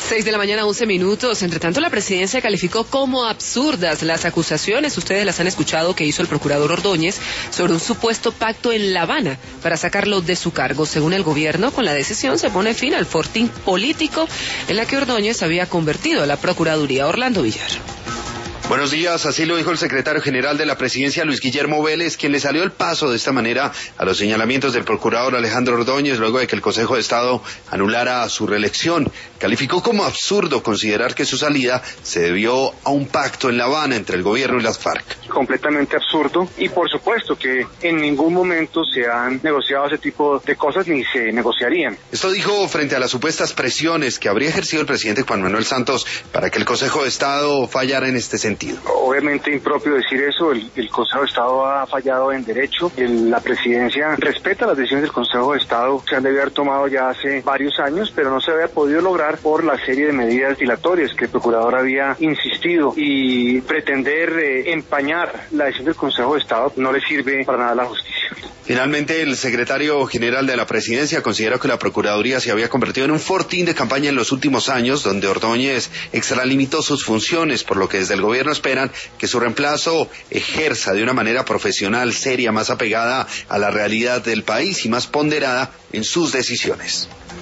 6:11 a.m. Entre tanto, la presidencia calificó como absurdas las acusaciones, ustedes las han escuchado, que hizo el procurador Ordóñez sobre un supuesto pacto en La Habana para sacarlo de su cargo. Según el gobierno, con la decisión se pone fin al fortín político en la que Ordóñez había convertido a la Procuraduría. Orlando Villar. Buenos días, así lo dijo el secretario general de la presidencia, Luis Guillermo Vélez, quien le salió el paso de esta manera a los señalamientos del procurador Alejandro Ordóñez luego de que el Consejo de Estado anulara su reelección. Calificó como absurdo considerar que su salida se debió a un pacto en La Habana entre el gobierno y las FARC. Completamente absurdo, y por supuesto que en ningún momento se han negociado ese tipo de cosas ni se negociarían. Esto dijo frente a las supuestas presiones que habría ejercido el presidente Juan Manuel Santos para que el Consejo de Estado fallara en este sentido. Obviamente impropio decir eso, el Consejo de Estado ha fallado en derecho, la presidencia respeta las decisiones del Consejo de Estado, se han debido haber tomado ya hace varios años, pero no se había podido lograr por la serie de medidas dilatorias que el procurador había insistido, y pretender empañar la decisión del Consejo de Estado no le sirve para nada a la justicia. Finalmente, el secretario general de la presidencia consideró que la Procuraduría se había convertido en un fortín de campaña en los últimos años, donde Ordóñez extralimitó sus funciones, por lo que desde el gobierno esperan que su reemplazo ejerza de una manera profesional, seria, más apegada a la realidad del país y más ponderada en sus decisiones.